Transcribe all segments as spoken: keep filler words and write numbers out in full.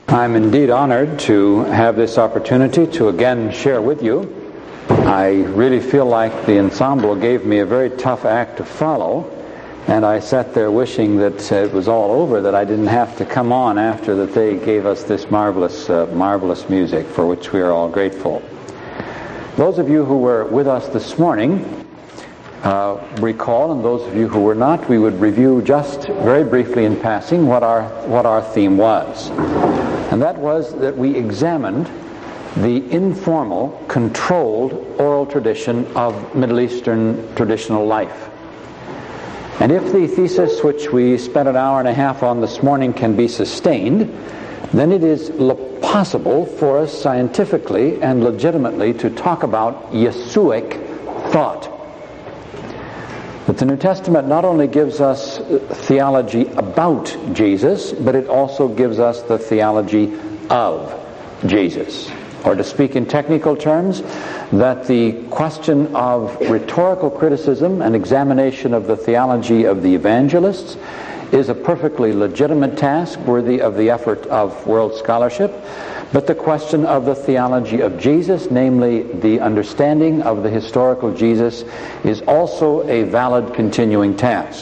I'm indeed honored to have this opportunity to again share with you. I really feel like the ensemble gave me a very tough act to follow, and I sat there wishing that it was all over, that I didn't have to come on after that they gave us this marvelous, uh, marvelous music, for which we are all grateful. Those of you who were with us this morning uh, recall, and those of you who were not, we would review just very briefly in passing what our what our theme was. And that was that we examined the informal, controlled oral tradition of Middle Eastern traditional life. And if the thesis which we spent an hour and a half on this morning can be sustained, then it is possible for us scientifically and legitimately to talk about Yeshuic thought. But the New Testament not only gives us theology about Jesus, but it also gives us the theology of Jesus. Or to speak in technical terms, that the question of rhetorical criticism and examination of the theology of the evangelists is a perfectly legitimate task worthy of the effort of world scholarship. But the question of the theology of Jesus, namely the understanding of the historical Jesus, is also a valid continuing task.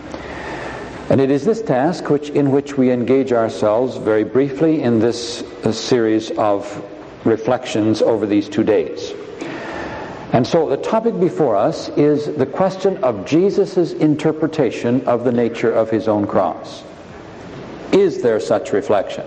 And it is this task which, in which we engage ourselves very briefly in this uh, series of reflections over these two days. And so the topic before us is the question of Jesus' interpretation of the nature of his own cross. Is there such reflection?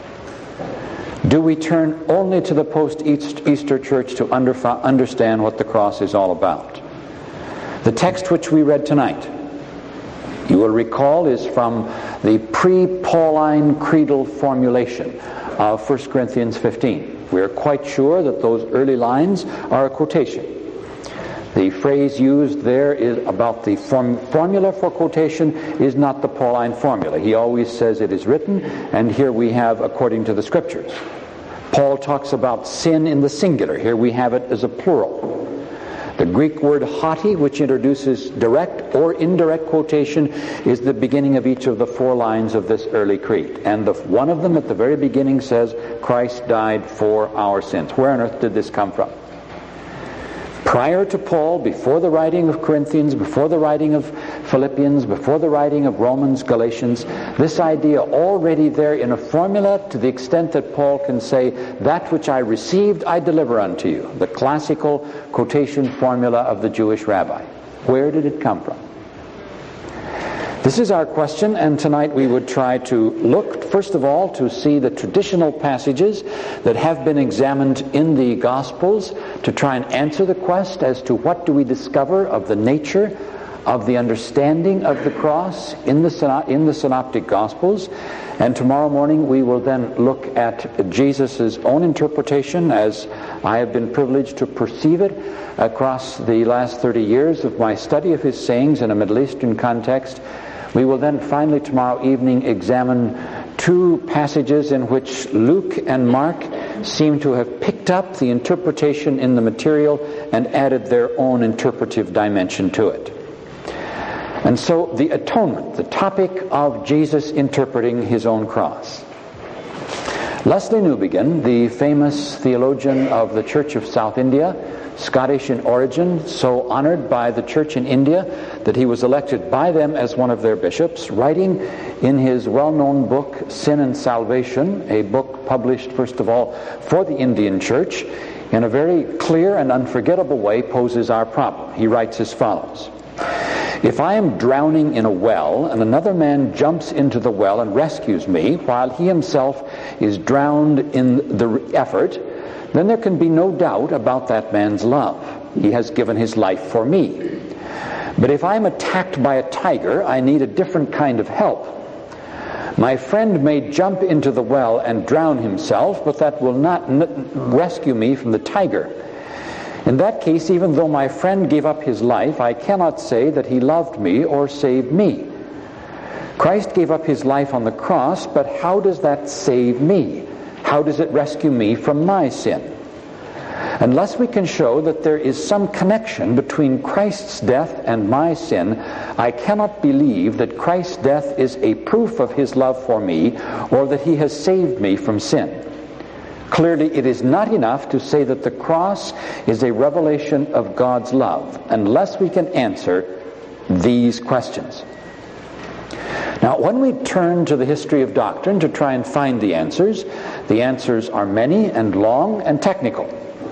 Do we turn only to the post-Easter church to understand what the cross is all about? The text which we read tonight, you will recall, is from the pre-Pauline creedal formulation of First Corinthians fifteen. We are quite sure that those early lines are a quotation. The phrase used there is about the form, formula for quotation is not the Pauline formula. He always says it is written, and here we have according to the Scriptures. Paul talks about sin in the singular. Here we have it as a plural. The Greek word haughty, which introduces direct or indirect quotation, is the beginning of each of the four lines of this early creed. And the, one of them at the very beginning says, Christ died for our sins. Where on earth did this come from? Prior to Paul, before the writing of Corinthians, before the writing of Philippians, before the writing of Romans, Galatians, this idea already there in a formula, to the extent that Paul can say, that which I received I deliver unto you. The classical quotation formula of the Jewish rabbi. Where did it come from? This is our question, and tonight we would try to look, first of all, to see the traditional passages that have been examined in the Gospels to try and answer the quest as to what do we discover of the nature of the understanding of the cross in the, in the Synoptic Gospels. And tomorrow morning we will then look at Jesus' own interpretation, as I have been privileged to perceive it across the last thirty years of my study of his sayings in a Middle Eastern context. We will then finally tomorrow evening examine two passages in which Luke and Mark seem to have picked up the interpretation in the material and added their own interpretive dimension to it. And so the atonement, the topic of Jesus interpreting his own cross. Leslie Newbigin, the famous theologian of the Church of South India, Scottish in origin, so honored by the church in India that he was elected by them as one of their bishops, writing in his well-known book, Sin and Salvation, a book published first of all for the Indian church, in a very clear and unforgettable way poses our problem. He writes as follows: if I am drowning in a well and another man jumps into the well and rescues me while he himself is drowned in the effort, then there can be no doubt about that man's love. He has given his life for me. But if I'm attacked by a tiger, I need a different kind of help. My friend may jump into the well and drown himself, but that will not n- rescue me from the tiger. In that case, even though my friend gave up his life, I cannot say that he loved me or saved me. Christ gave up his life on the cross, but how does that save me? How does it rescue me from my sin? Unless we can show that there is some connection between Christ's death and my sin, I cannot believe that Christ's death is a proof of his love for me or that he has saved me from sin. Clearly, it is not enough to say that the cross is a revelation of God's love unless we can answer these questions. Now, when we turn to the history of doctrine to try and find the answers, the answers are many and long and technical.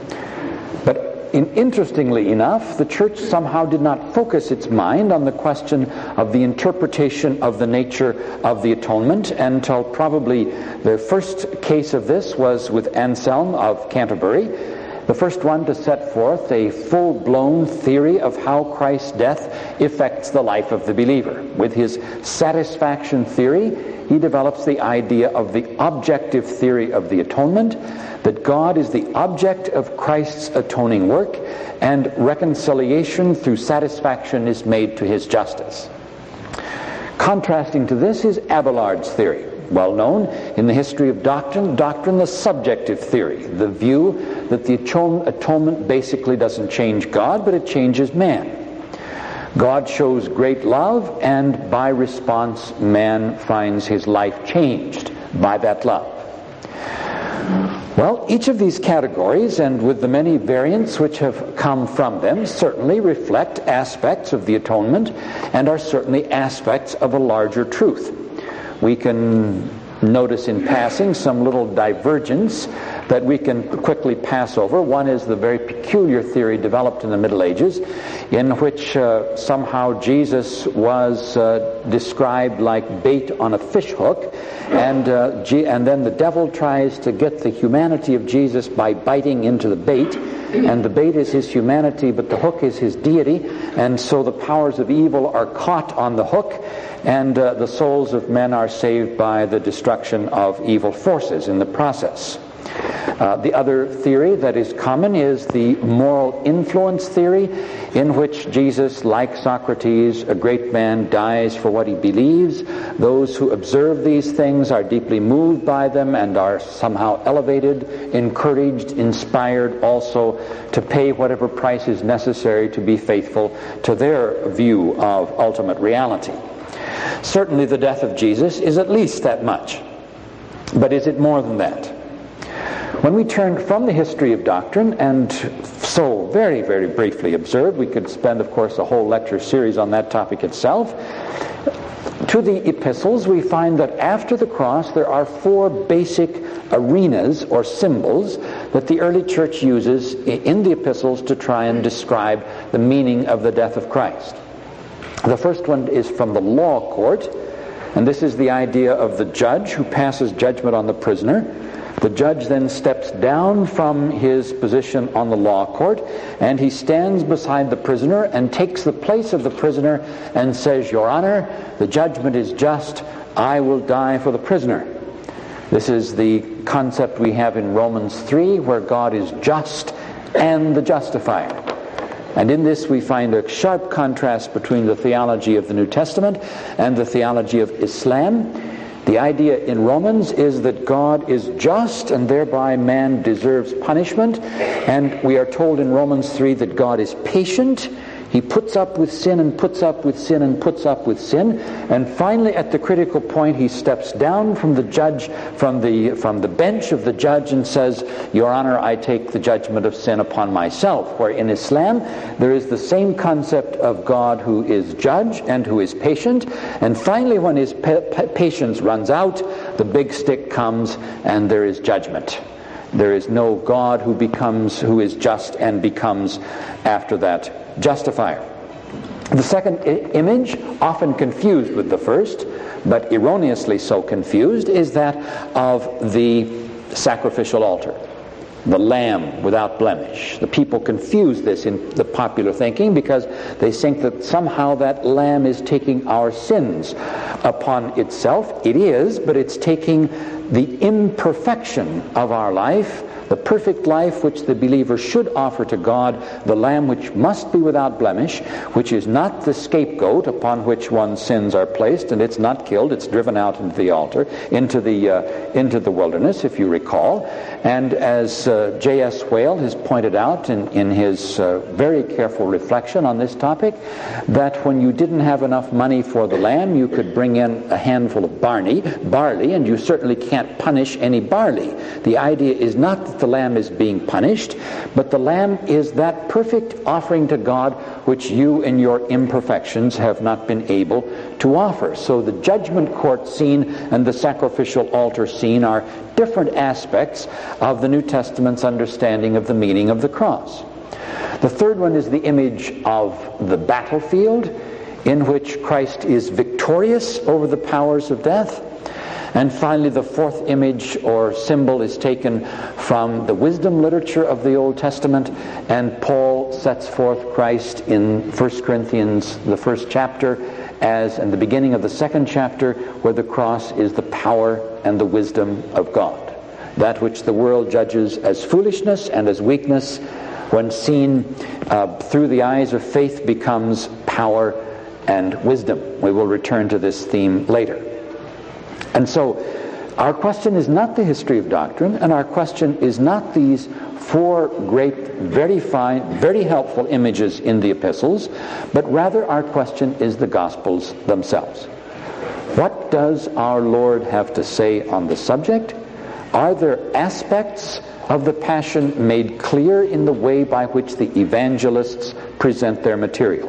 But in, interestingly enough, the church somehow did not focus its mind on the question of the interpretation of the nature of the atonement until probably the first case of this was with Anselm of Canterbury, the first one to set forth a full-blown theory of how Christ's death affects the life of the believer. With his satisfaction theory, he develops the idea of the objective theory of the atonement, that God is the object of Christ's atoning work, and reconciliation through satisfaction is made to his justice. Contrasting to this is Abelard's theory, well known in the history of doctrine, doctrine the subjective theory, the view that the atonement basically doesn't change God, but it changes man. God shows great love, and by response, man finds his life changed by that love. Well, each of these categories, and with the many variants which have come from them, certainly reflect aspects of the atonement and are certainly aspects of a larger truth. We can notice in passing some little divergence that we can quickly pass over. One is the very peculiar theory developed in the Middle Ages, in which uh, somehow Jesus was uh, described like bait on a fish hook, and uh, G- and then the devil tries to get the humanity of Jesus by biting into the bait, and the bait is his humanity, but the hook is his deity, and so the powers of evil are caught on the hook, and uh, the souls of men are saved by the destruction of evil forces in the process. Uh, the other theory that is common is the moral influence theory, in which Jesus, like Socrates, a great man, dies for what he believes. Those who observe these things are deeply moved by them and are somehow elevated, encouraged, inspired also to pay whatever price is necessary to be faithful to their view of ultimate reality. Certainly the death of Jesus is at least that much. But is it more than that? When we turn from the history of doctrine and so very, very briefly observe, we could spend, of course, a whole lecture series on that topic itself, to the epistles, we find that after the cross there are four basic arenas or symbols that the early church uses in the epistles to try and describe the meaning of the death of Christ. The first one is from the law court, and this is the idea of the judge who passes judgment on the prisoner. The judge then steps down from his position on the law court, and he stands beside the prisoner and takes the place of the prisoner and says, "Your Honor, the judgment is just. I will die for the prisoner." This is the concept we have in Romans three, where God is just and the justifier. And in this we find a sharp contrast between the theology of the New Testament and the theology of Islam. The idea in Romans is that God is just and thereby man deserves punishment. And we are told in Romans three that God is patient. He puts up with sin and puts up with sin and puts up with sin. And finally, at the critical point, he steps down from the judge, from the from the bench of the judge, and says, "Your Honor, I take the judgment of sin upon myself." Where in Islam, there is the same concept of God who is judge and who is patient. And finally, when his pa- pa- patience runs out, the big stick comes and there is judgment. There is no God who becomes, who is just and becomes, after that, justifier. The second I- image, often confused with the first, but erroneously so confused, is that of the sacrificial altar, the lamb without blemish. The people confuse this in the popular thinking because they think that somehow that lamb is taking our sins upon itself. It is, but it's taking the imperfection of our life the perfect life which the believer should offer to God, the lamb which must be without blemish, which is not the scapegoat upon which one's sins are placed, and it's not killed, it's driven out into the altar, into the uh, into the wilderness, if you recall. And as uh, J S Whale has pointed out in, in his uh, very careful reflection on this topic, that when you didn't have enough money for the lamb, you could bring in a handful of barley, barley, and you certainly can't punish any barley. The idea is not that the lamb is being punished, but the lamb is that perfect offering to God which you in your imperfections have not been able to offer. So the judgment court scene and the sacrificial altar scene are different aspects of the New Testament's understanding of the meaning of the cross. The third one is the image of the battlefield, in which Christ is victorious over the powers of death. And finally, the fourth image or symbol is taken from the wisdom literature of the Old Testament, and Paul sets forth Christ in First Corinthians, the first chapter, as in the beginning of the second chapter, where the cross is the power and the wisdom of God. That which the world judges as foolishness and as weakness, when seen uh, through the eyes of faith, becomes power and wisdom. We will return to this theme later. And so, our question is not the history of doctrine, and our question is not these four great, very fine, very helpful images in the epistles, but rather our question is the Gospels themselves. What does our Lord have to say on the subject? Are there aspects of the Passion made clear in the way by which the evangelists present their material?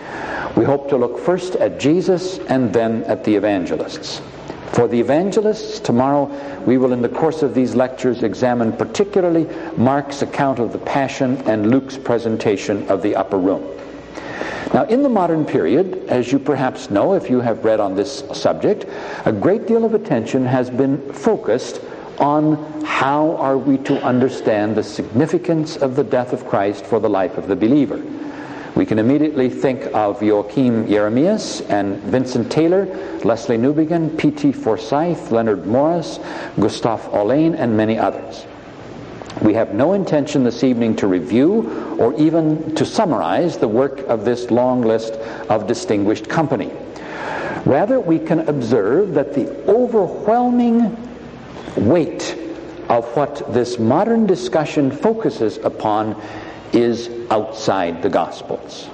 We hope to look first at Jesus and then at the evangelists. For the evangelists, tomorrow we will in the course of these lectures examine particularly Mark's account of the Passion and Luke's presentation of the upper room. Now, in the modern period, as you perhaps know if you have read on this subject, a great deal of attention has been focused on how are we to understand the significance of the death of Christ for the life of the believer. We can immediately think of Joachim Jeremias and Vincent Taylor, Leslie Newbigin, P T Forsyth, Leonard Morris, Gustave Olaine, and many others. We have no intention this evening to review or even to summarize the work of this long list of distinguished company. Rather, we can observe that the overwhelming weight of what this modern discussion focuses upon is outside the Gospels.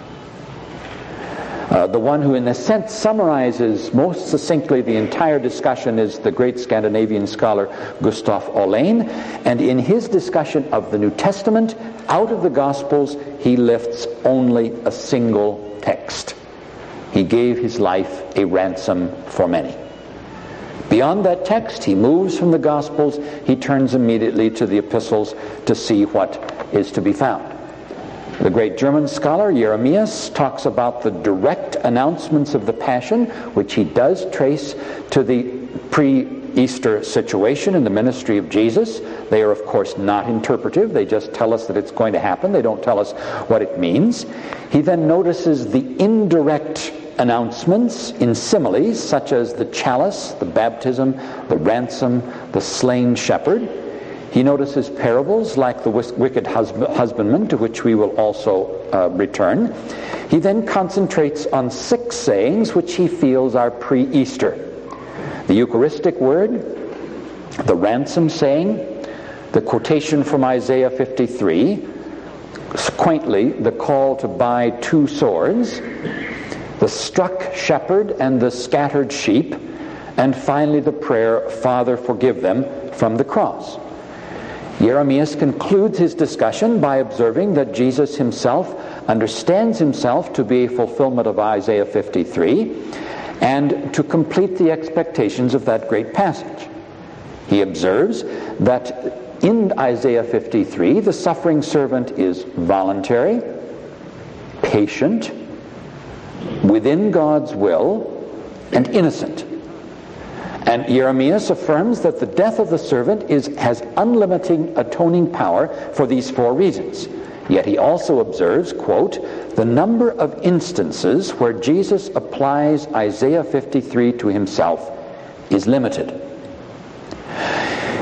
Uh, the one who in a sense summarizes most succinctly the entire discussion is the great Scandinavian scholar Gustave Olaine, and in his discussion of the New Testament, out of the Gospels, he lifts only a single text. He gave his life a ransom for many. Beyond that text, he moves from the Gospels, he turns immediately to the epistles to see what is to be found. The great German scholar Jeremias talks about the direct announcements of the Passion, which he does trace to the pre-Easter situation in the ministry of Jesus. They are, of course, not interpretive. They just tell us that it's going to happen. They don't tell us what it means. He then notices the indirect announcements in similes, such as the chalice, the baptism, the ransom, the slain shepherd. He notices parables like the wicked husbandman, to which we will also uh, return. He then concentrates on six sayings which he feels are pre-Easter. The Eucharistic word, the ransom saying, the quotation from Isaiah fifty-three, quaintly, the call to buy two swords, the struck shepherd and the scattered sheep, and finally the prayer, Father, forgive them, from the cross. Jeremias concludes his discussion by observing that Jesus himself understands himself to be a fulfillment of Isaiah fifty-three and to complete the expectations of that great passage. He observes that in Isaiah fifty-three, the suffering servant is voluntary, patient, within God's will, and innocent. And Jeremias affirms that the death of the servant is, has unlimited atoning power for these four reasons. Yet he also observes, quote, the number of instances where Jesus applies Isaiah fifty-three to himself is limited.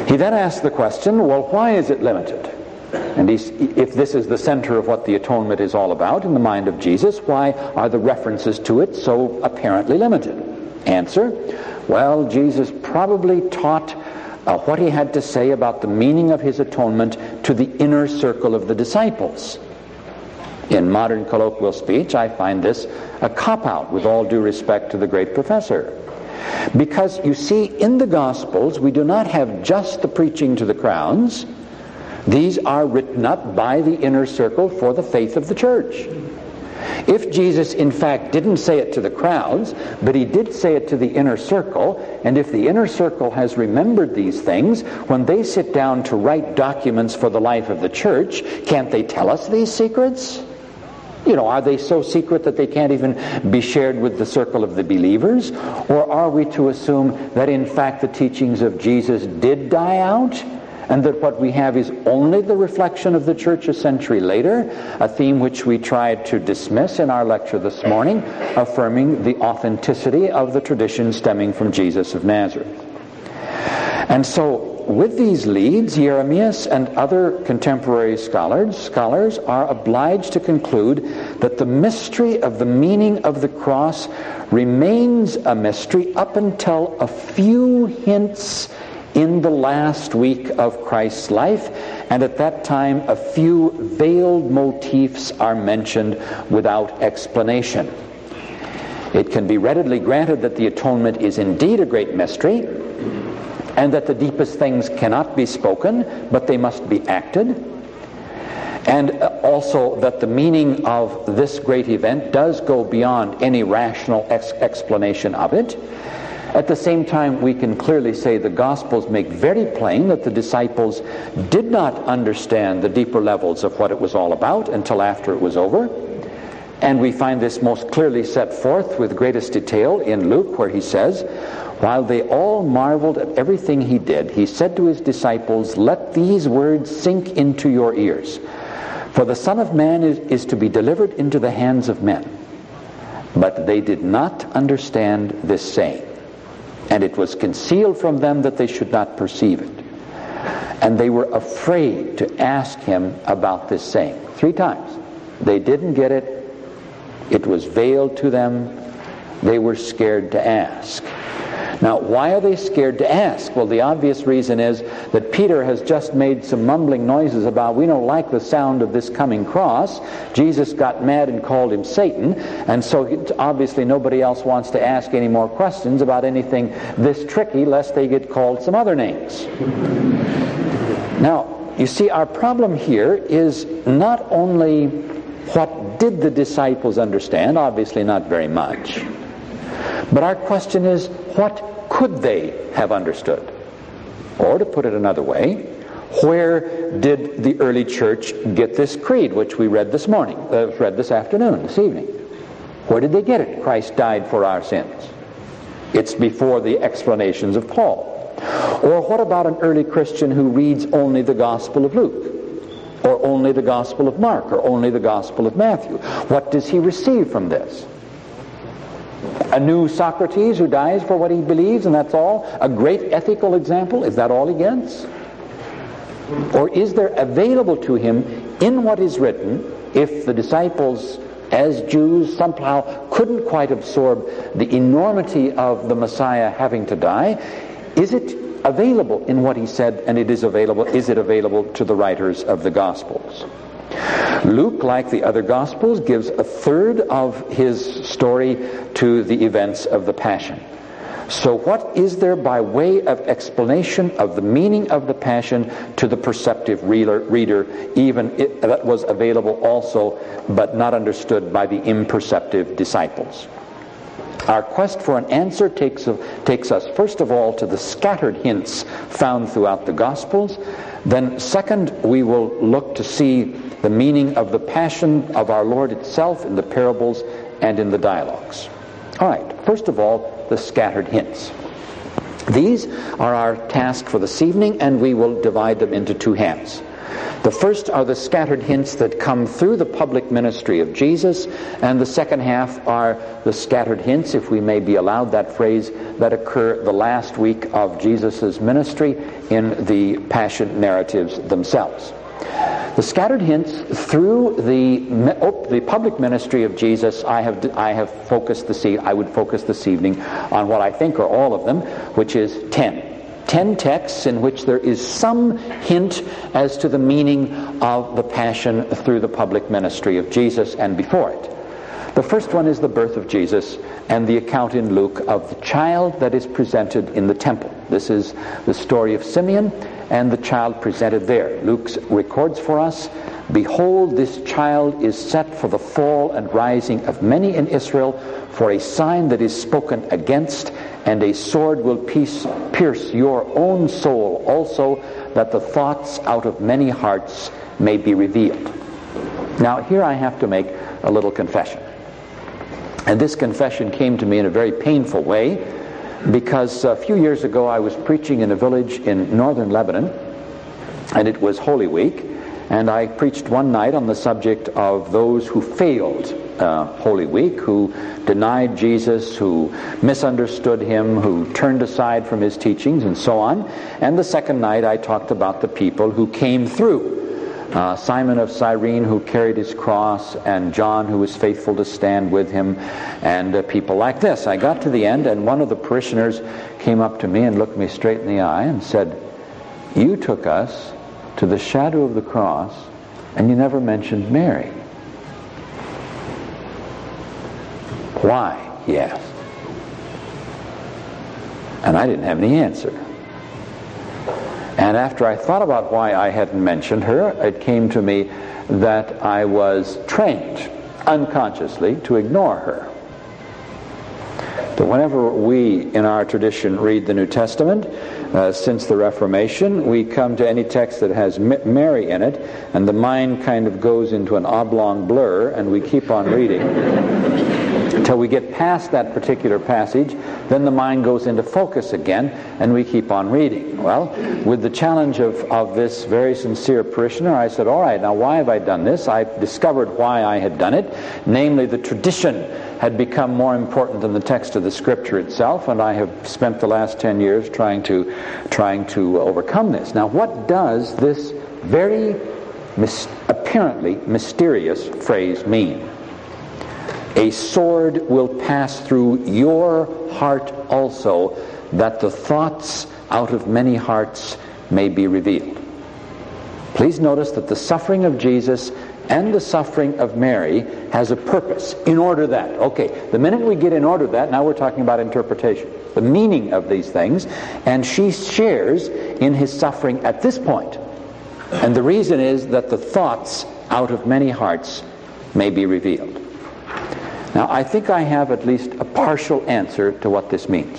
He then asks the question, well, why is it limited? And he's, if this is the center of what the atonement is all about in the mind of Jesus, why are the references to it so apparently limited? Answer, well, Jesus probably taught uh, what he had to say about the meaning of his atonement to the inner circle of the disciples. In modern colloquial speech, I find this a cop-out, with all due respect to the great professor. Because, you see, in the Gospels, we do not have just the preaching to the crowds. These are written up by the inner circle for the faith of the church. If Jesus, in fact, didn't say it to the crowds, but he did say it to the inner circle, and if the inner circle has remembered these things, when they sit down to write documents for the life of the church, can't they tell us these secrets? You know, are they so secret that they can't even be shared with the circle of the believers? Or are we to assume that, in fact, the teachings of Jesus did die out, and that what we have is only the reflection of the church a century later, a theme which we tried to dismiss in our lecture this morning, affirming the authenticity of the tradition stemming from Jesus of Nazareth? And so, with these leads, Jeremias and other contemporary scholars, scholars are obliged to conclude that the mystery of the meaning of the cross remains a mystery up until a few hints in the last week of Christ's life, and at that time a few veiled motifs are mentioned without explanation. It can be readily granted that the atonement is indeed a great mystery, and that the deepest things cannot be spoken, but they must be acted, and also that the meaning of this great event does go beyond any rational ex- explanation of it. At the same time, we can clearly say the Gospels make very plain that the disciples did not understand the deeper levels of what it was all about until after it was over. And we find this most clearly set forth with greatest detail in Luke, where he says, while they all marveled at everything he did, he said to his disciples, let these words sink into your ears. For the Son of Man is, is to be delivered into the hands of men. But they did not understand this saying. And it was concealed from them that they should not perceive it. And they were afraid to ask him about this saying. Three times. They didn't get it. It was veiled to them. They were scared to ask. Now, why are they scared to ask? Well, the obvious reason is that Peter has just made some mumbling noises about, we don't like the sound of this coming cross. Jesus got mad and called him Satan, and so obviously nobody else wants to ask any more questions about anything this tricky, lest they get called some other names. Now, you see, our problem here is not only what did the disciples understand, obviously not very much, but our question is, what could they have understood? Or to put it another way, where did the early church get this creed, which we read this morning, uh, read this afternoon, this evening? Where did they get it? Christ died for our sins. It's before the explanations of Paul. Or what about an early Christian who reads only the Gospel of Luke, or only the Gospel of Mark, or only the Gospel of Matthew? What does he receive from this? A new Socrates who dies for what he believes, and that's all? A great ethical example? Is that all he gets? Or is there available to him in what is written, if the disciples as Jews somehow couldn't quite absorb the enormity of the Messiah having to die, is it available in what he said, and it is available, is it available to the writers of the Gospels? Luke, like the other Gospels, gives a third of his story to the events of the Passion. So what is there by way of explanation of the meaning of the Passion to the perceptive reader, even it, that was available also, but not understood by the imperceptive disciples? Our quest for an answer takes, takes us first of all to the scattered hints found throughout the Gospels. Then second, we will look to see the meaning of the Passion of our Lord itself in the parables and in the dialogues. All right, first of all, the scattered hints. These are our task for this evening, and we will divide them into two halves. The first are the scattered hints that come through the public ministry of Jesus, and the second half are the scattered hints, if we may be allowed that phrase, that occur the last week of Jesus' ministry in the Passion narratives themselves. The scattered hints through the oh, the public ministry of Jesus, I have I have focused this e- I would focus this evening on what I think are all of them, which is ten. Ten texts in which there is some hint as to the meaning of the Passion through the public ministry of Jesus and before it. The first one is the birth of Jesus and the account in Luke of the child that is presented in the temple. This is the story of Simeon and the child presented there. Luke records for us, "Behold, this child is set for the fall and rising of many in Israel, for a sign that is spoken against, and a sword will piece, pierce your own soul also, that the thoughts out of many hearts may be revealed." Now, here I have to make a little confession. And this confession came to me in a very painful way, because a few years ago I was preaching in a village in northern Lebanon, and it was Holy Week, and I preached one night on the subject of those who failed uh, Holy Week, who denied Jesus, who misunderstood him, who turned aside from his teachings, and so on. And the second night I talked about the people who came through. Uh, Simon of Cyrene, who carried his cross, and John, who was faithful to stand with him, and uh, people like this. I got to the end, and one of the parishioners came up to me and looked me straight in the eye and said, "You took us to the shadow of the cross, and you never mentioned Mary." "Why?" he asked. And I didn't have any answer. And after I thought about why I hadn't mentioned her, it came to me that I was trained unconsciously to ignore her. But whenever we in our tradition read the New Testament, uh, since the Reformation, we come to any text that has Mary in it, and the mind kind of goes into an oblong blur, and we keep on reading until we get past that particular passage. Then the mind goes into focus again, and we keep on reading. Well, with the challenge of, of this very sincere parishioner, I said, all right, now why have I done this? I discovered why I had done it. Namely, the tradition had become more important than the text of the Scripture itself, and I have spent the last ten years trying to, trying to overcome this. Now, what does this very mis- apparently mysterious phrase mean? A sword will pass through your heart also, that the thoughts out of many hearts may be revealed. Please notice that the suffering of Jesus and the suffering of Mary has a purpose, in order that. Okay, the minute we get in order that, now we're talking about interpretation, the meaning of these things, and she shares in his suffering at this point. And the reason is that the thoughts out of many hearts may be revealed. Now, I think I have at least a partial answer to what this means.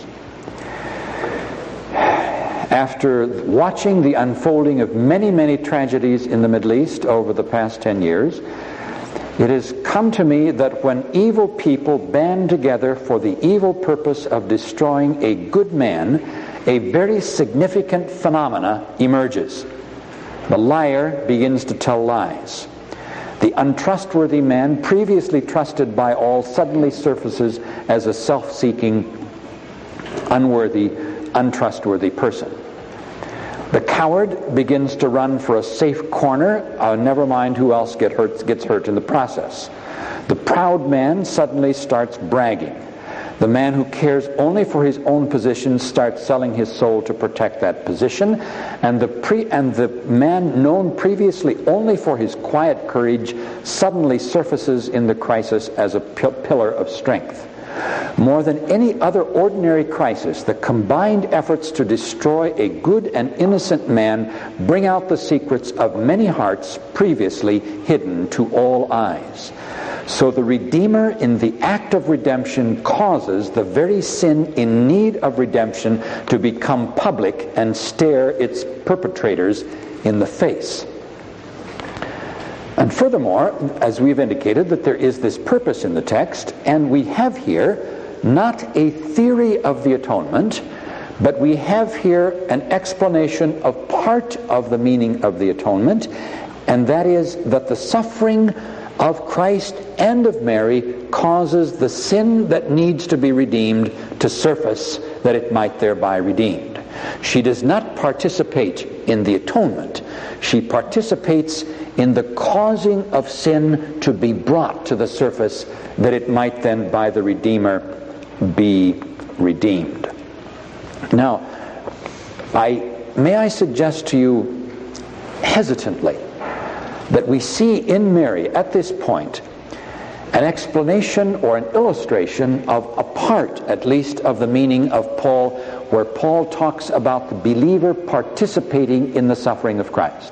After watching the unfolding of many, many tragedies in the Middle East over the past ten years, it has come to me that when evil people band together for the evil purpose of destroying a good man, a very significant phenomena emerges. The liar begins to tell lies. The untrustworthy man, previously trusted by all, suddenly surfaces as a self-seeking, unworthy, untrustworthy person. The coward begins to run for a safe corner, uh, never mind who else get hurt, gets hurt in the process. The proud man suddenly starts bragging. The man who cares only for his own position starts selling his soul to protect that position, and the pre and the man known previously only for his quiet courage suddenly surfaces in the crisis as a p- pillar of strength. More than any other ordinary crisis, the combined efforts to destroy a good and innocent man bring out the secrets of many hearts previously hidden to all eyes. So the Redeemer in the act of redemption causes the very sin in need of redemption to become public and stare its perpetrators in the face. And furthermore, as we've indicated, that there is this purpose in the text, and we have here not a theory of the atonement, but we have here an explanation of part of the meaning of the atonement, and that is that the suffering of Christ and of Mary causes the sin that needs to be redeemed to surface, that it might thereby redeemed. She does not participate in the atonement. She participates in the causing of sin to be brought to the surface, that it might then by the Redeemer be redeemed. Now, I may I suggest to you hesitantly that we see in Mary at this point an explanation or an illustration of a part, at least, of the meaning of Paul, where Paul talks about the believer participating in the suffering of Christ.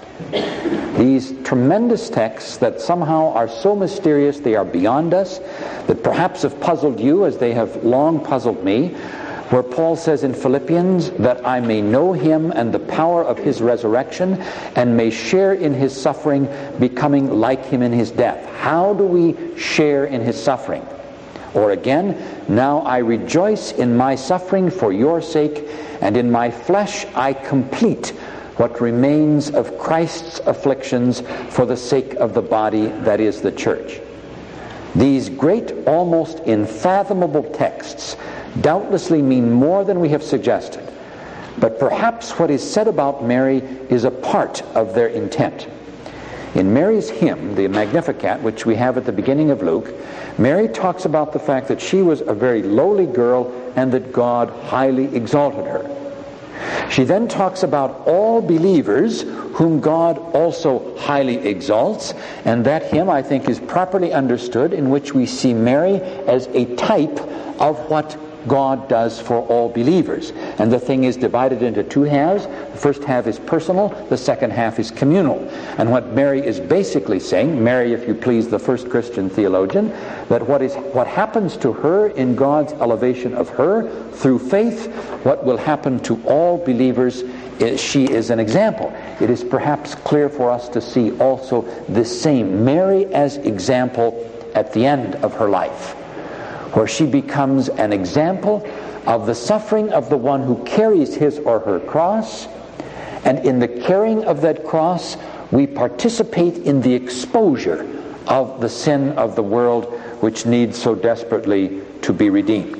These tremendous texts that somehow are so mysterious they are beyond us, that perhaps have puzzled you as they have long puzzled me, where Paul says in Philippians that I may know him and the power of his resurrection and may share in his suffering, becoming like him in his death. How do we share in his suffering? Or again, now I rejoice in my suffering for your sake, and in my flesh I complete what remains of Christ's afflictions for the sake of the body, that is the church. These great, almost unfathomable texts doubtlessly mean more than we have suggested, but perhaps what is said about Mary is a part of their intent. In Mary's hymn, the Magnificat, which we have at the beginning of Luke, Mary talks about the fact that she was a very lowly girl and that God highly exalted her. She then talks about all believers whom God also highly exalts, and that hymn, I think, is properly understood, in which we see Mary as a type of what God does for all believers. And the thing is divided into two halves. The first half is personal, the second half is communal. And what Mary is basically saying, Mary, if you please, the first Christian theologian, that what is what happens to her in God's elevation of her through faith, what will happen to all believers, is she is an example. It is perhaps clear for us to see also this same Mary as example at the end of her life, where she becomes an example of the suffering of the one who carries his or her cross, and in the carrying of that cross we participate in the exposure of the sin of the world, which needs so desperately to be redeemed.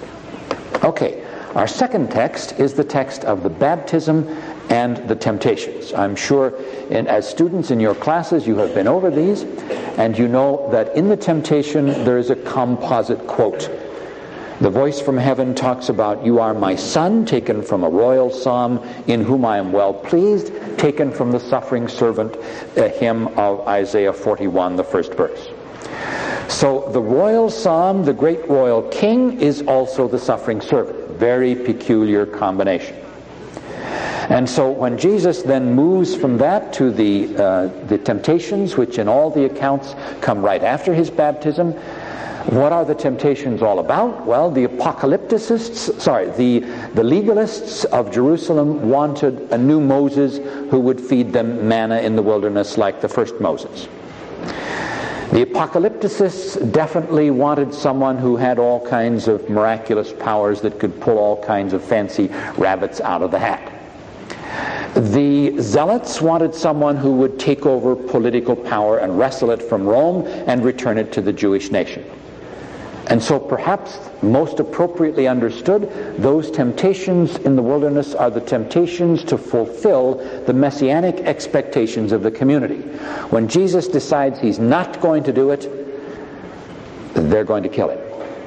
Okay, our second text is the text of the baptism and the temptations. I'm sure in, as students in your classes you have been over these, and you know that in the temptation there is a composite quote. The voice from heaven talks about, "You are my son," taken from a royal psalm, "in whom I am well pleased," taken from the suffering servant uh, hymn of Isaiah forty-one, the first verse. So the royal psalm, the great royal king, is also the suffering servant. Very peculiar combination. And so when Jesus then moves from that to the uh, the temptations, which in all the accounts come right after his baptism, what are the temptations all about? Well, the apocalypticists, sorry, the, the legalists of Jerusalem wanted a new Moses who would feed them manna in the wilderness like the first Moses. The apocalypticists definitely wanted someone who had all kinds of miraculous powers that could pull all kinds of fancy rabbits out of the hat. The zealots wanted someone who would take over political power and wrestle it from Rome and return it to the Jewish nation. And so perhaps most appropriately understood, those temptations in the wilderness are the temptations to fulfill the messianic expectations of the community. When Jesus decides he's not going to do it, they're going to kill him.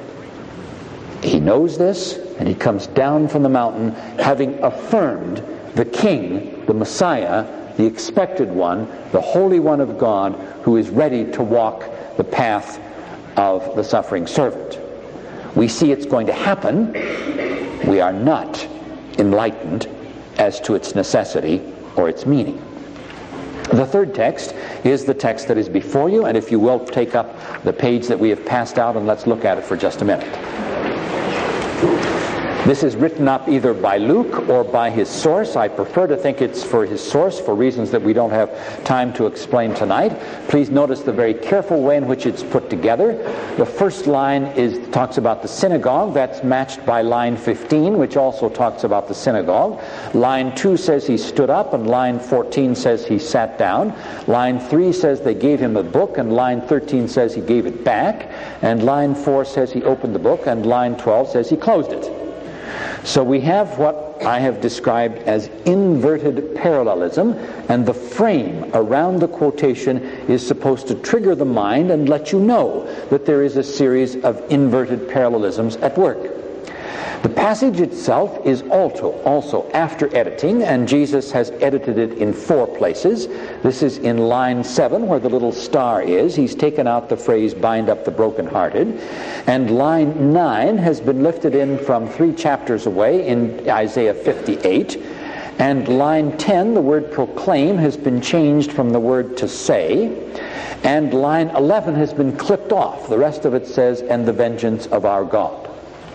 He knows this, and he comes down from the mountain having affirmed the King, the Messiah, the expected one, the Holy One of God, who is ready to walk the path of the suffering servant. We see it's going to happen. We are not enlightened as to its necessity or its meaning. The third text is the text that is before you, and if you will take up the page that we have passed out, and let's look at it for just a minute. This is written up either by Luke or by his source. I prefer to think it's for his source for reasons that we don't have time to explain tonight. Please notice the very careful way in which it's put together. The first line is talks about the synagogue. That's matched by line fifteen, which also talks about the synagogue. Line two says he stood up, and line fourteen says he sat down. Line three says they gave him a book, and line thirteen says he gave it back. And line four says he opened the book, and line twelve says he closed it. So we have what I have described as inverted parallelism, and the frame around the quotation is supposed to trigger the mind and let you know that there is a series of inverted parallelisms at work. The passage itself is also, also after editing, and Jesus has edited it in four places. This is in line seven, where the little star is. He's taken out the phrase, bind up the brokenhearted. And line nine has been lifted in from three chapters away in Isaiah fifty-eight. And line ten, the word proclaim, has been changed from the word to say. And line eleven has been clipped off. The rest of it says, and the vengeance of our God.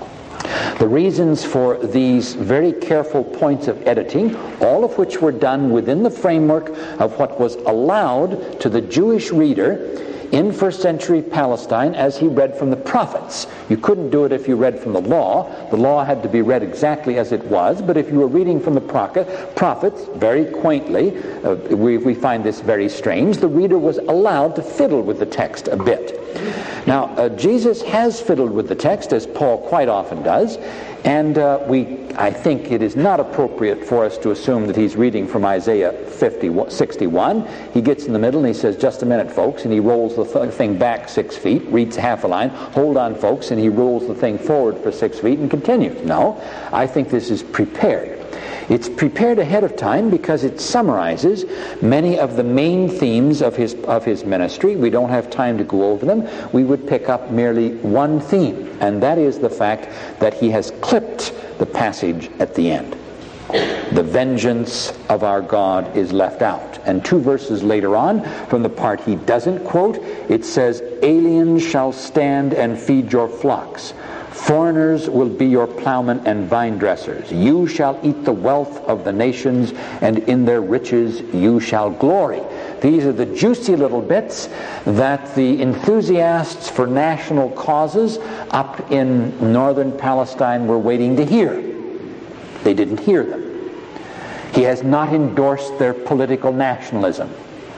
The reasons for these very careful points of editing, all of which were done within the framework of what was allowed to the Jewish reader in first century Palestine as he read from the prophets. You couldn't do it if you read from the law. The law had to be read exactly as it was, but if you were reading from the prophets, very quaintly, uh, we, we find this very strange, the reader was allowed to fiddle with the text a bit. Now, uh, Jesus has fiddled with the text, as Paul quite often does, and uh, we, I think it is not appropriate for us to assume that he's reading from Isaiah fifty, sixty-one. He gets in the middle and he says, just a minute, folks, and he rolls the th- thing back six feet, reads half a line, hold on, folks, and he rolls the thing forward for six feet and continues. No, I think this is prepared. It's prepared ahead of time because it summarizes many of the main themes of his of his ministry. We don't have time to go over them. We would pick up merely one theme, and that is the fact that he has clipped the passage at the end. The vengeance of our God is left out. And two verses later on, from the part he doesn't quote, it says, aliens shall stand and feed your flocks. Foreigners will be your plowmen and vine dressers. You shall eat the wealth of the nations, and in their riches you shall glory. These are the juicy little bits that the enthusiasts for national causes up in northern Palestine were waiting to hear. They didn't hear them. He has not endorsed their political nationalism.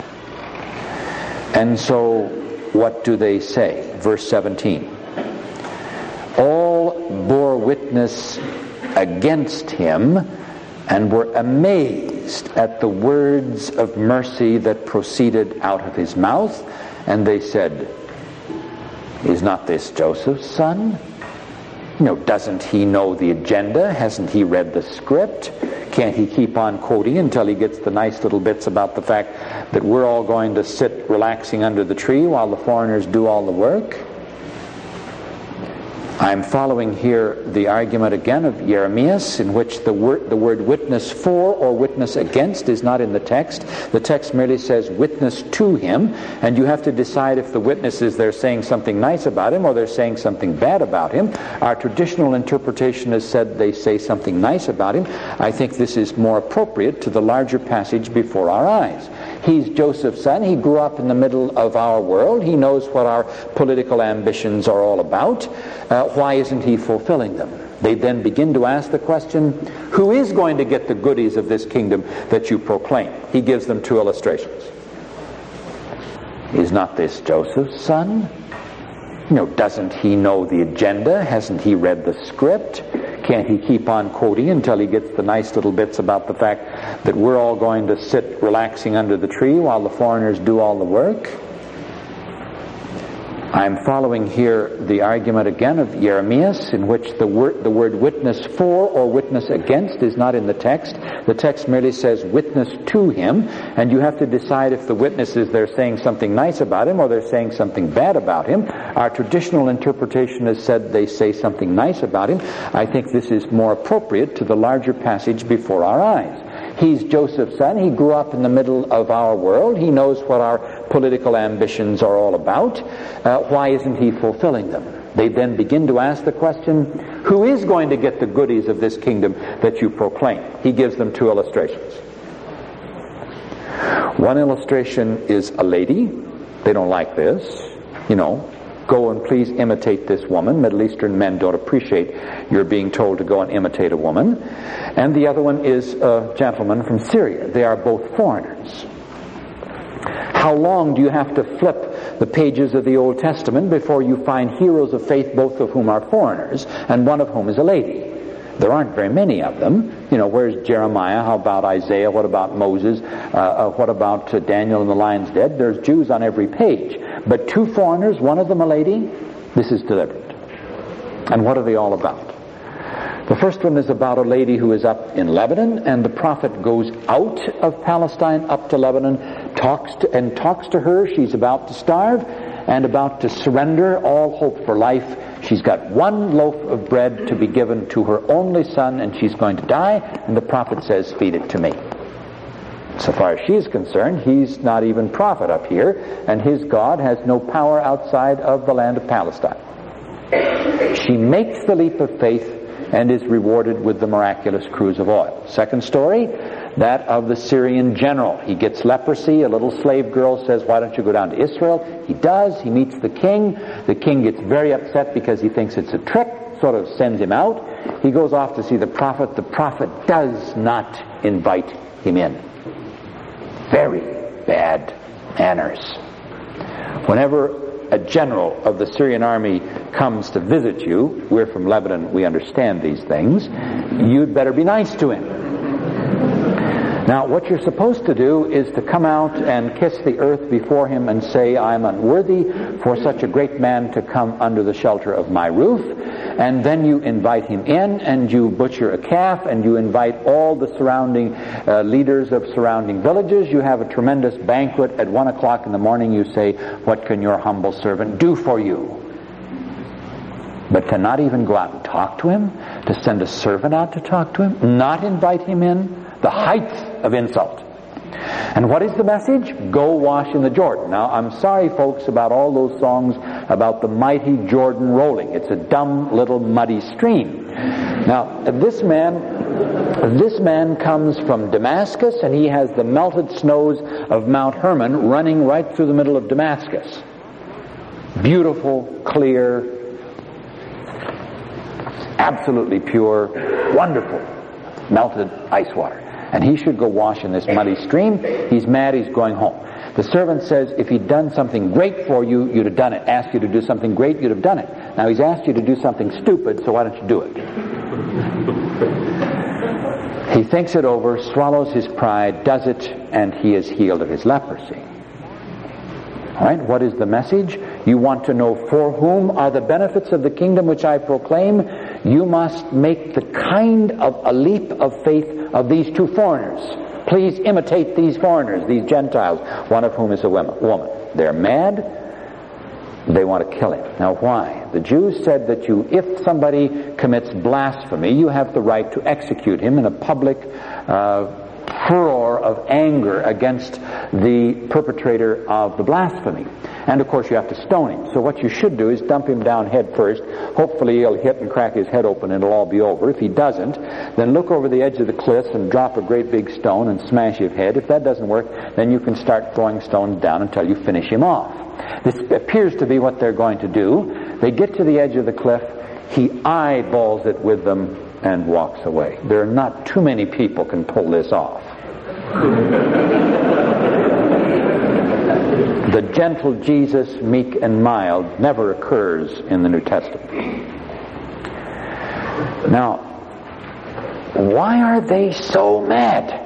And so, what do they say? Verse seventeen. All bore witness against him and were amazed at the words of mercy that proceeded out of his mouth. And they said, is not this Joseph's son? You know, doesn't he know the agenda? Hasn't he read the script? Can't he keep on quoting until he gets the nice little bits about the fact that we're all going to sit relaxing under the tree while the foreigners do all the work? I'm following here the argument again of Jeremias, in which the word, the word witness for or witness against is not in the text. The text merely says witness to him, and you have to decide if the witnesses, they're saying something nice about him or they're saying something bad about him. Our traditional interpretation has said they say something nice about him. I think this is more appropriate to the larger passage before our eyes. He's Joseph's son. He grew up in the middle of our world. He knows what our political ambitions are all about. Uh, why isn't he fulfilling them? They then begin to ask the question, who is going to get the goodies of this kingdom that you proclaim? He gives them two illustrations. Is not this Joseph's son? You know, doesn't he know the agenda? Hasn't he read the script? Can't he keep on quoting until he gets the nice little bits about the fact that we're all going to sit relaxing under the tree while the foreigners do all the work? I'm following here the argument again of Jeremias, in which the word, the word witness for or witness against is not in the text. The text merely says witness to him, and you have to decide if the witnesses, they're saying something nice about him or they're saying something bad about him. Our traditional interpretation has said they say something nice about him. I think this is more appropriate to the larger passage before our eyes. He's Joseph's son. He grew up in the middle of our world. He knows what our political ambitions are all about. Uh, why isn't he fulfilling them? They then begin to ask the question, who is going to get the goodies of this kingdom that you proclaim? He gives them two illustrations. One illustration is a lady. They don't like this. You know, go and please imitate this woman. Middle Eastern men don't appreciate your being told to go and imitate a woman. And the other one is a gentleman from Syria. They are both foreigners. How long do you have to flip the pages of the Old Testament before you find heroes of faith, both of whom are foreigners, and one of whom is a lady? There aren't very many of them. You know, where's Jeremiah? How about Isaiah? What about Moses? Uh, uh, what about uh, Daniel and the lion's den? There's Jews on every page. But two foreigners, one of them a lady, this is deliberate. And what are they all about? The first one is about a lady who is up in Lebanon, and the prophet goes out of Palestine up to Lebanon, talks to, and talks to her. She's about to starve and about to surrender all hope for life. She's got one loaf of bread to be given to her only son, and she's going to die, and the prophet says, feed it to me. So far as she's concerned, he's not even prophet up here, and his God has no power outside of the land of Palestine. She makes the leap of faith and is rewarded with the miraculous cruse of oil. Second story, that of the Syrian general. He gets leprosy. A little slave girl says, why don't you go down to Israel? He does. He meets the king. The king gets very upset because he thinks it's a trick, sort of sends him out. He goes off to see the prophet. The prophet does not invite him in. Very bad manners. Whenever a general of the Syrian army comes to visit you, we're from Lebanon, we understand these things, you'd better be nice to him. Now, what you're supposed to do is to come out and kiss the earth before him and say, I'm unworthy for such a great man to come under the shelter of my roof. And then you invite him in, and you butcher a calf, and you invite all the surrounding uh, leaders of surrounding villages. You have a tremendous banquet. At one o'clock in the morning you say, what can your humble servant do for you? But to not even go out and talk to him, to send a servant out to talk to him, not invite him in, the height of insult. And what is the message? Go wash in the Jordan. Now, I'm sorry, folks, about all those songs about the mighty Jordan rolling. It's a dumb little muddy stream. Now, this man, this man comes from Damascus, and he has the melted snows of Mount Hermon running right through the middle of Damascus. Beautiful, clear, absolutely pure, wonderful, melted ice water. And he should go wash in this muddy stream. He's mad, he's going home. The servant says, if he'd done something great for you, you'd have done it. Asked you to do something great, you'd have done it. Now he's asked you to do something stupid, so why don't you do it? He thinks it over, swallows his pride, does it, and he is healed of his leprosy. All right, what is the message? You want to know for whom are the benefits of the kingdom which I proclaim? You must make the kind of a leap of faith of these two foreigners. Please imitate these foreigners, these Gentiles, one of whom is a woman. They're mad. They want to kill him. Now why? The Jews said that you, if somebody commits blasphemy, you have the right to execute him in a public uh, furor of anger against the perpetrator of the blasphemy. And of course you have to stone him. So what you should do is dump him down head first. Hopefully he'll hit and crack his head open and it'll all be over. If he doesn't, then look over the edge of the cliff and drop a great big stone and smash his head. If that doesn't work, then you can start throwing stones down until you finish him off. This appears to be what they're going to do. They get to the edge of the cliff. He eyeballs it with them and walks away. There are not too many people can pull this off. The gentle Jesus, meek and mild, never occurs in the New Testament. Now, why are they so mad?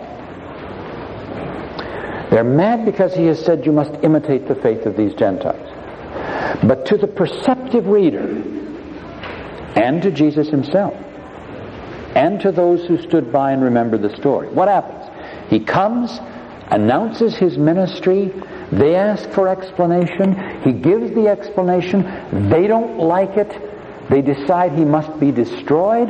They're mad because he has said you must imitate the faith of these Gentiles. But to the perceptive reader, and to Jesus himself, and to those who stood by and remembered the story, what happens? He comes, announces his ministry. They ask for explanation. He gives the explanation. They don't like it. They decide he must be destroyed.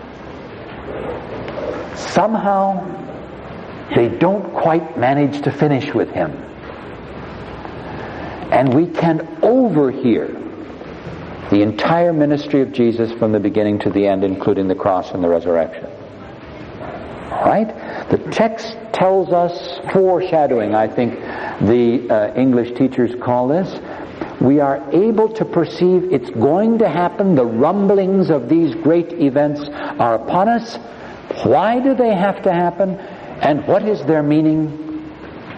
Somehow, they don't quite manage to finish with him. And we can overhear The entire ministry of Jesus from the beginning to the end, including the cross and the resurrection. All right? The text tells us, foreshadowing, I think the uh, English teachers call this, we are able to perceive it's going to happen. The rumblings of these great events are upon us. Why do they have to happen? And what is their meaning?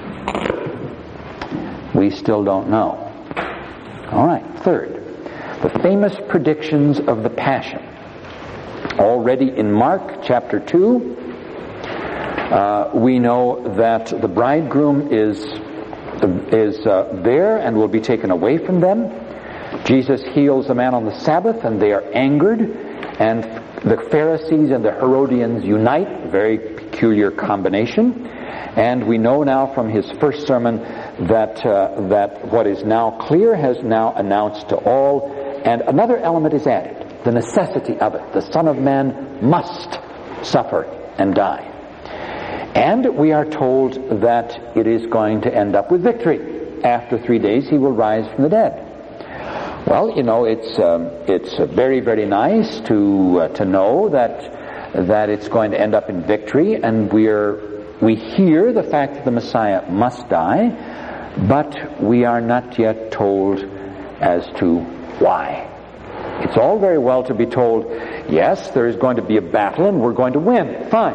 We still don't know. All right, third. The famous predictions of the Passion. Already in Mark chapter two, uh, we know that the bridegroom is, is uh, there and will be taken away from them. Jesus heals a man on the Sabbath and they are angered, and the Pharisees and the Herodians unite, a very peculiar combination. And we know now from his first sermon that uh, that what is now clear has now announced to all. And another element is added, the necessity of it. The Son of Man must suffer and die. And we are told that it is going to end up with victory. After three days he will rise from the dead. Well, you know, it's um, it's very, very nice to uh, to know that that it's going to end up in victory, and we are we hear the fact that the Messiah must die, but we are not yet told as to why. It's all very well to be told, yes, there is going to be a battle and we're going to win. Fine.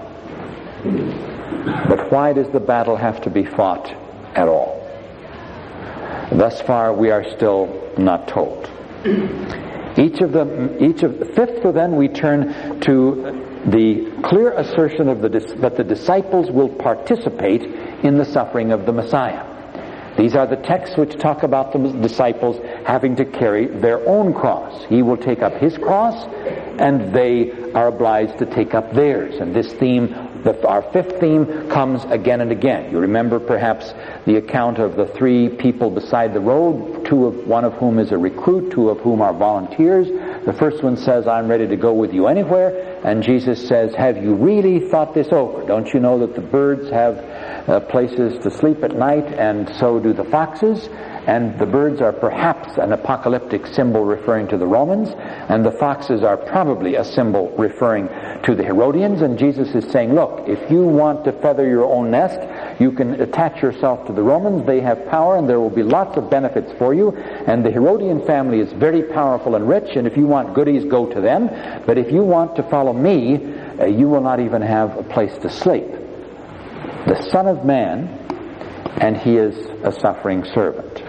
But why does the battle have to be fought at all? Thus far, we are still not told. Each of the each of the fifth, then we turn to the clear assertion of the that the disciples will participate in the suffering of the Messiah. These are the texts which talk about the disciples having to carry their own cross. He will take up his cross, and they are obliged to take up theirs. And this theme, the, our fifth theme, comes again and again. You remember perhaps the account of the three people beside the road, two of one of whom is a recruit, two of whom are volunteers. The first one says, I'm ready to go with you anywhere. And Jesus says, have you really thought this over? Don't you know that the birds have uh, places to sleep at night, and so do the foxes? And the birds are perhaps an apocalyptic symbol referring to the Romans, and the foxes are probably a symbol referring to the Herodians. And Jesus is saying, look, if you want to feather your own nest, you can attach yourself to the Romans. They have power, and there will be lots of benefits for you. And the Herodian family is very powerful and rich, and if you want goodies, go to them. But if you want to follow me, uh, you will not even have a place to sleep. The Son of Man, and he is a suffering servant.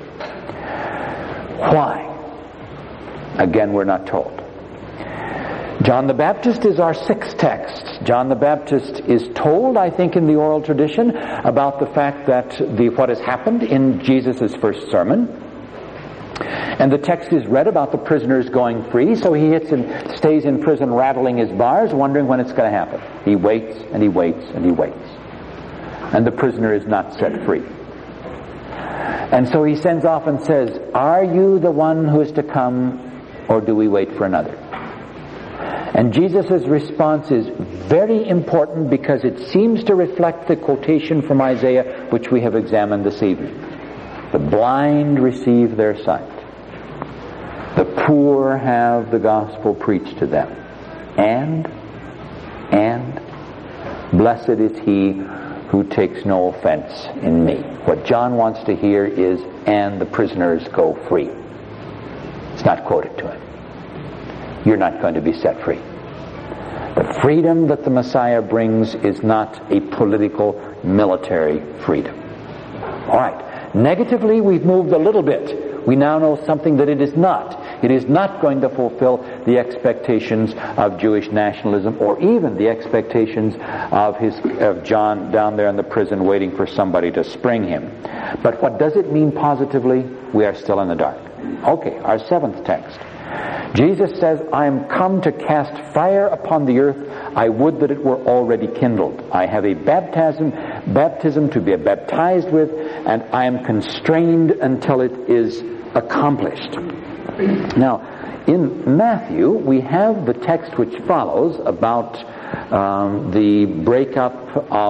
Why? Again, we're not told. John the Baptist is our sixth text. John the Baptist is told, I think, in the oral tradition about the fact that the what has happened in Jesus' first sermon. And the text is read about the prisoners going free, so he hits and stays in prison rattling his bars, wondering when it's going to happen. He waits and he waits and he waits. And the prisoner is not set free. And so he sends off and says, are you the one who is to come, or do we wait for another? And Jesus' response is very important because it seems to reflect the quotation from Isaiah which we have examined this evening. The blind receive their sight. The poor have the gospel preached to them. And, and, blessed is he who takes no offense in me. What John wants to hear is, and the prisoners go free. It's not quoted to him. You're not going to be set free. The freedom that the Messiah brings is not a political, military freedom. All right. Negatively, we've moved a little bit. We now know something that it is not. It is not going to fulfill the expectations of Jewish nationalism, or even the expectations of his of John down there in the prison waiting for somebody to spring him. But what does it mean positively? We are still in the dark. Okay, our seventh text. Jesus says, I am come to cast fire upon the earth. I would that it were already kindled. I have a baptism, baptism to be baptized with, and I am constrained until it is accomplished. Now, in Matthew, we have the text which follows about um, the breakup of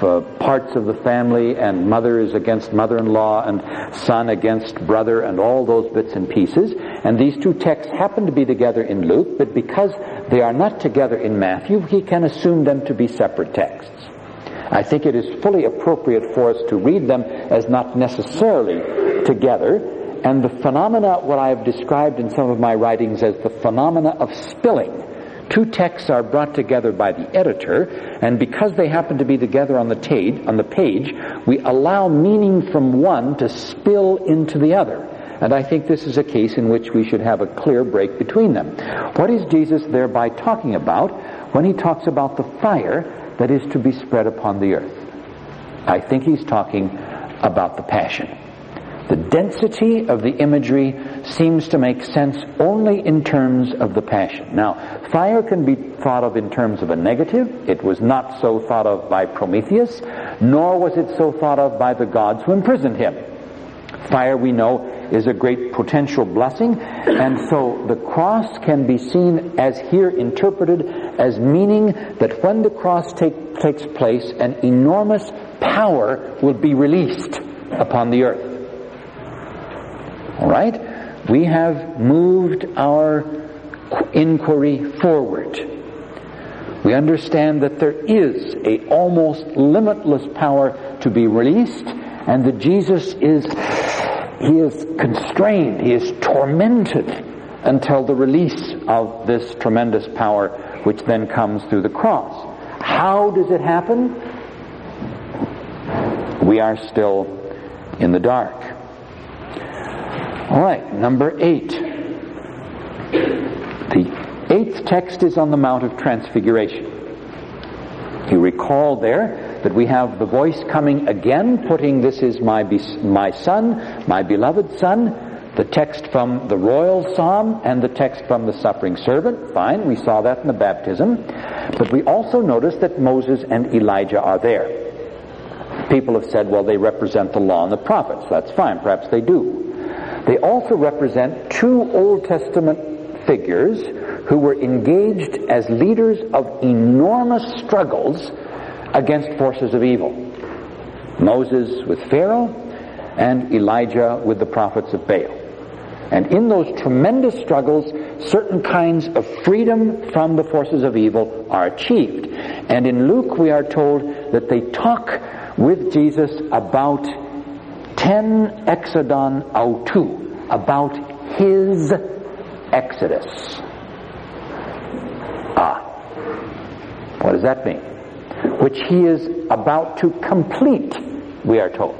uh, parts of the family, and mother is against mother-in-law, and son against brother, and all those bits and pieces. And these two texts happen to be together in Luke, but because they are not together in Matthew, he can assume them to be separate texts. I think it is fully appropriate for us to read them as not necessarily together. And the phenomena, what I have described in some of my writings as the phenomena of spilling. Two texts are brought together by the editor, and because they happen to be together on the, page, on the page, we allow meaning from one to spill into the other. And I think this is a case in which we should have a clear break between them. What is Jesus thereby talking about when he talks about the fire that is to be spread upon the earth? I think he's talking about the passion. The density of the imagery seems to make sense only in terms of the passion. Now, fire can be thought of in terms of a negative. It was not so thought of by Prometheus, nor was it so thought of by the gods who imprisoned him. Fire, we know, is a great potential blessing, and so the cross can be seen as here interpreted as meaning that when the cross take, takes place, an enormous power will be released upon the earth. All right? We have moved our inquiry forward. We understand that there is a almost limitless power to be released, and that Jesus is he is constrained, he is tormented until the release of this tremendous power, which then comes through the cross. How does it happen? We are still in the dark. All right, number eight. The eighth text is on the Mount of Transfiguration. You recall there that we have the voice coming again, putting "This is my be- my son, my beloved son," the text from the royal psalm and the text from the suffering servant. Fine, we saw that in the baptism. But we also notice that Moses and Elijah are there. People have said, well, they represent the law and the prophets. That's fine, perhaps they do. They also represent two Old Testament figures who were engaged as leaders of enormous struggles against forces of evil. Moses with Pharaoh and Elijah with the prophets of Baal. And in those tremendous struggles, certain kinds of freedom from the forces of evil are achieved. And in Luke we are told that they talk with Jesus about ten exodon autou, about his exodus. Ah, what does that mean? Which he is about to complete, we are told.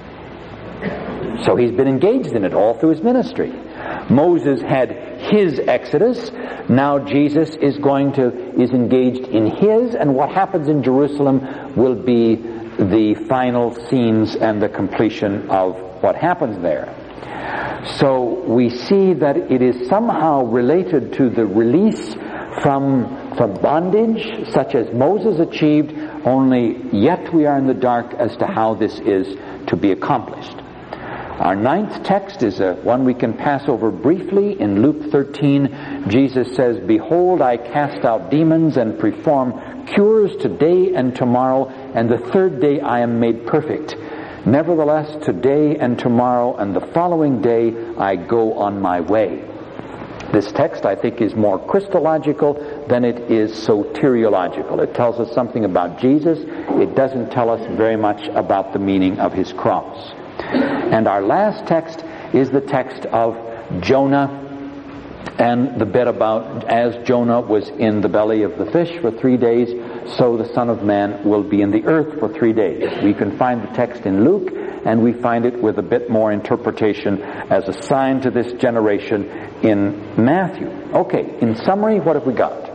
So he's been engaged in it all through his ministry. Moses had his exodus. Now Jesus is going to, is engaged in his, and what happens in Jerusalem will be the final scenes and the completion of what happens there. So we see that it is somehow related to the release from, from bondage, such as Moses achieved, only yet we are in the dark as to how this is to be accomplished. Our ninth text is a, one we can pass over briefly. In Luke thirteen, Jesus says, "Behold, I cast out demons and perform cures today and tomorrow, and the third day I am made perfect. Nevertheless, today and tomorrow and the following day I go on my way." This text, I think, is more Christological than it is soteriological. It tells us something about Jesus. It doesn't tell us very much about the meaning of his cross. And our last text is the text of Jonah, and the bit about as Jonah was in the belly of the fish for three days, so the Son of Man will be in the earth for three days. We can find the text in Luke, and we find it with a bit more interpretation as a sign to this generation in Matthew. Okay, in summary, what have we got?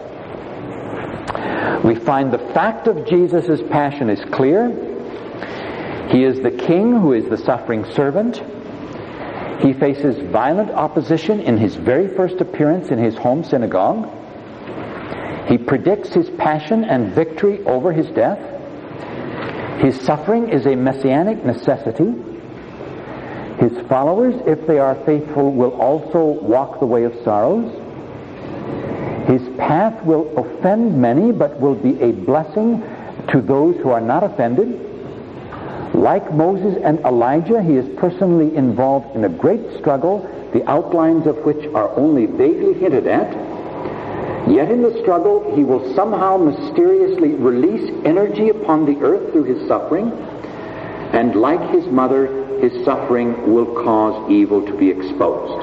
We find the fact of Jesus' passion is clear. He is the king who is the suffering servant. He faces violent opposition in his very first appearance in his home synagogue. He predicts his passion and victory over his death. His suffering is a messianic necessity. His followers, if they are faithful, will also walk the way of sorrows. His path will offend many, but will be a blessing to those who are not offended. Like Moses and Elijah, he is personally involved in a great struggle, the outlines of which are only vaguely hinted at. Yet in the struggle, he will somehow mysteriously release energy upon the earth through his suffering, and like his mother, his suffering will cause evil to be exposed.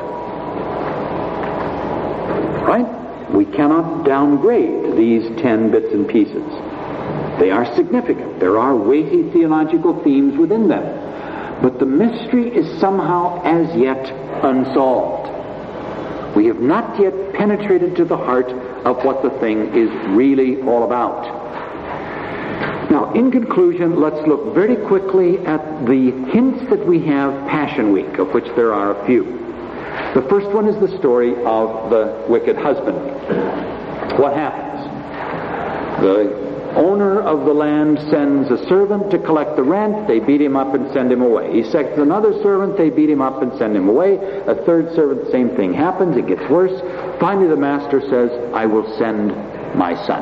Right? We cannot downgrade these ten bits and pieces. They are significant. There are weighty theological themes within them. But the mystery is somehow as yet unsolved. We have not yet penetrated to the heart of what the thing is really all about. Now, in conclusion, let's look very quickly at the hints that we have Passion Week, of which there are a few. The first one is the story of the wicked husband. What happens? The owner of the land sends a servant to collect the rent. They beat him up and send him away. He sends another servant. They beat him up and send him away. A third servant, same thing happens. It gets worse. Finally, the master says, I will send my son.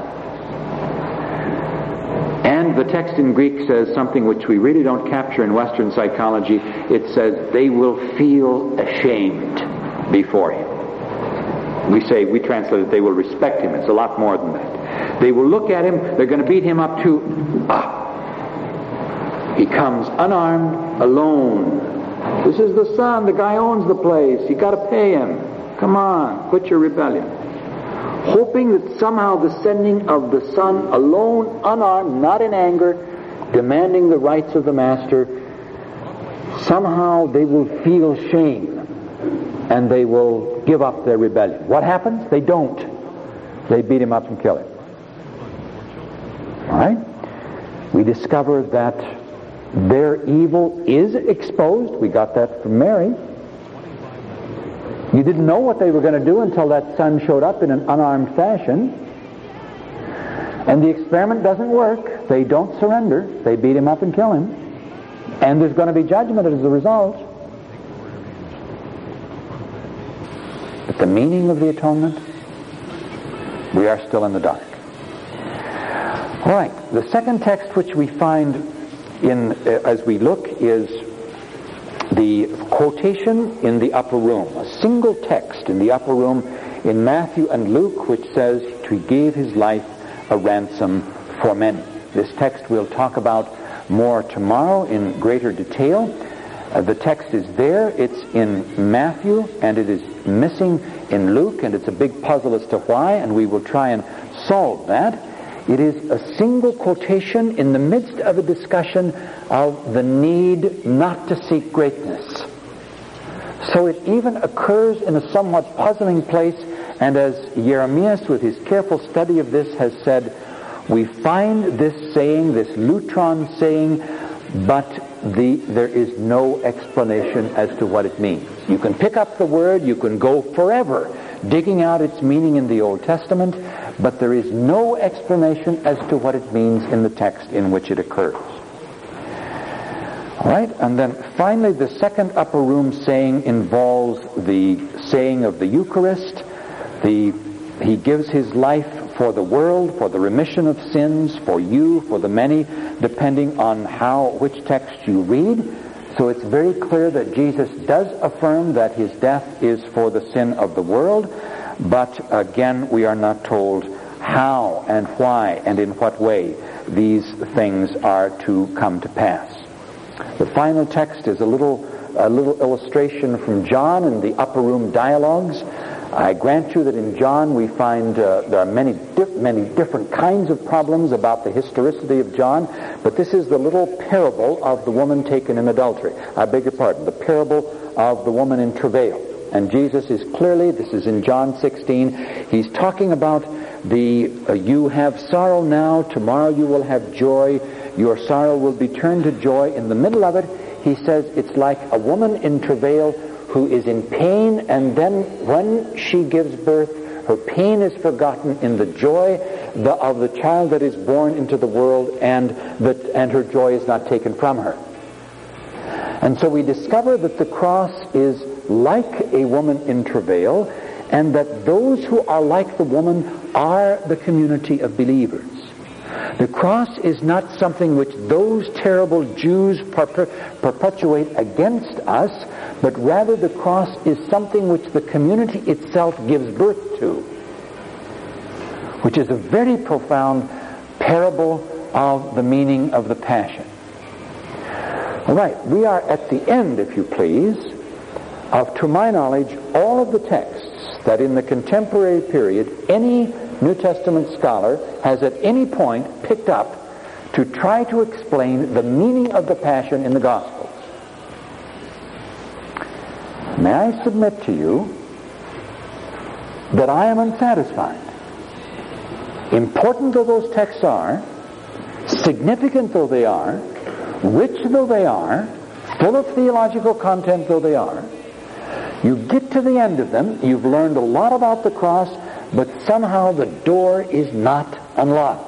And the text in Greek says something which we really don't capture in Western psychology. It says, they will feel ashamed before him. We say, we translate it, they will respect him. It's a lot more than that. They will look at him. They're going to beat him up too. Ah. He comes unarmed, alone. This is the son. The guy owns the place. You got to pay him. Come on, quit your rebellion. Hoping that somehow the sending of the son alone, unarmed, not in anger, demanding the rights of the master, somehow they will feel shame and they will give up their rebellion. What happens? They don't. They beat him up and kill him. All right? We discover that their evil is exposed. We got that from Mary. You didn't know what they were going to do until that son showed up in an unarmed fashion. And the experiment doesn't work. They don't surrender. They beat him up and kill him. And there's going to be judgment as a result. But the meaning of the atonement, we are still in the dark. All right, the second text which we find in uh, as we look is the quotation in the upper room, a single text in the upper room in Matthew and Luke, which says he gave his life a ransom for many. This text we'll talk about more tomorrow in greater detail. Uh, the text is there. It's in Matthew, and it is missing in Luke, and it's a big puzzle as to why, and we will try and solve that. It is a single quotation in the midst of a discussion of the need not to seek greatness. So it even occurs in a somewhat puzzling place, and as Jeremias, with his careful study of this, has said, we find this saying, this lutron saying, but the, there is no explanation as to what it means. You can pick up the word, you can go forever digging out its meaning in the Old Testament, but there is no explanation as to what it means in the text in which it occurs. All right, and then finally the second upper room saying involves the saying of the Eucharist. The, he gives his life for the world, for the remission of sins, for you, for the many, depending on how, which text you read. So it's very clear that Jesus does affirm that his death is for the sin of the world, but again, we are not told how and why and in what way these things are to come to pass. The final text is a little, a little illustration from John in the upper room dialogues. I grant you that in John we find uh, there are many, di- many different kinds of problems about the historicity of John, but this is the little parable of the woman taken in adultery. I beg your pardon, the parable of the woman in travail. And Jesus is clearly, this is in John sixteen, he's talking about the, uh, you have sorrow now, tomorrow you will have joy, your sorrow will be turned to joy. In the middle of it, he says it's like a woman in travail who is in pain, and then when she gives birth, her pain is forgotten in the joy the, of the child that is born into the world, and, that, and her joy is not taken from her. And so we discover that the cross is like a woman in travail, and that those who are like the woman are the community of believers. The cross is not something which those terrible Jews perpe- perpetuate against us, but rather the cross is something which the community itself gives birth to, which is a very profound parable of the meaning of the Passion. All right, we are at the end, if you please, of, to my knowledge, all of the texts that in the contemporary period any New Testament scholar has at any point picked up to try to explain the meaning of the Passion in the Gospels. May I submit to you that I am unsatisfied. Important though those texts are, significant though they are, rich though they are, full of theological content though they are, you get to the end of them, you've learned a lot about the cross, but somehow the door is not unlocked.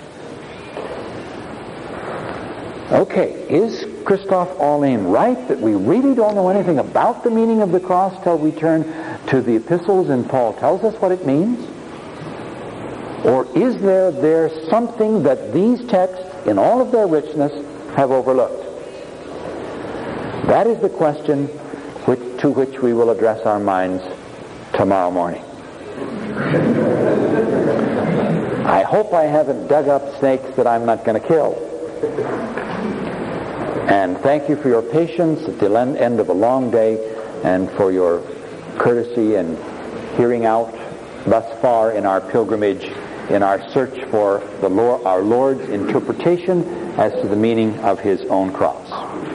Okay, is Christoph Aulein right that we really don't know anything about the meaning of the cross till we turn to the epistles and Paul tells us what it means? Or is there there something that these texts, in all of their richness, have overlooked? That is the question which, to which we will address our minds tomorrow morning. I hope I haven't dug up snakes that I'm not going to kill. And thank you for your patience at the end of a long day, and for your courtesy and hearing out thus far in our pilgrimage, in our search for the Lord, our Lord's interpretation as to the meaning of his own cross.